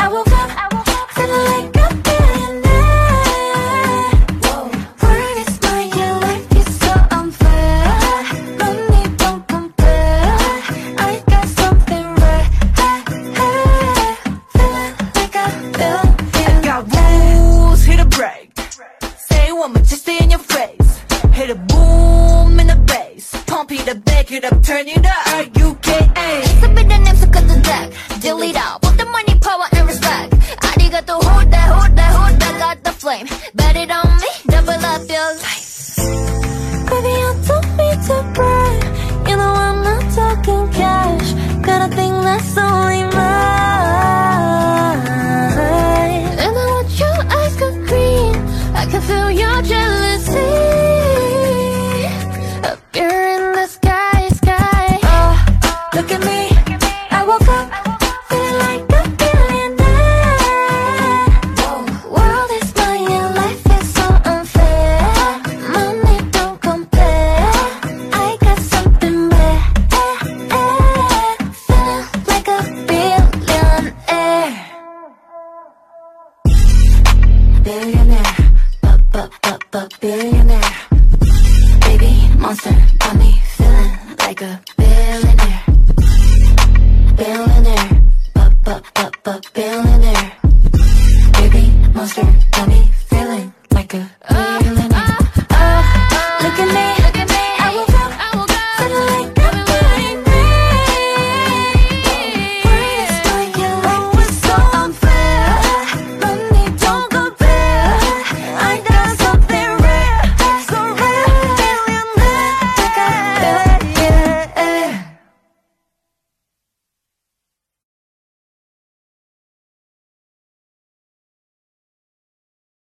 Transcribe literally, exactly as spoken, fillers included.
I woke up, feeling like a billionaire. Word is mine, your life is so unfair. Money don't compare. I got something rare. Feeling like a billionaire. I got rules, hit a break. Say one more, just stay in your face. Hit a boom in the bass. Pump it up, back it up, turn it up. R U K A. 스피드 냄새 cut deck. Delete out, put the money, power and respect. arigato, hold that, hold that, hold that. Got the flame, bet it on me, double up your life. Baby, I don't mean to brag. You know I'm not talking cash. Got a thing that's only mine. And I want your eyes go green. I can feel your jealousy. Up here in the sky, sky. Oh, look at me. I woke up feeling like a billionaire. World is mine, your life is so unfair. Money don't compare. I got something rare. Feeling like a billionaire. Billionaire, bu bu bu bu billionaire. Baby monster.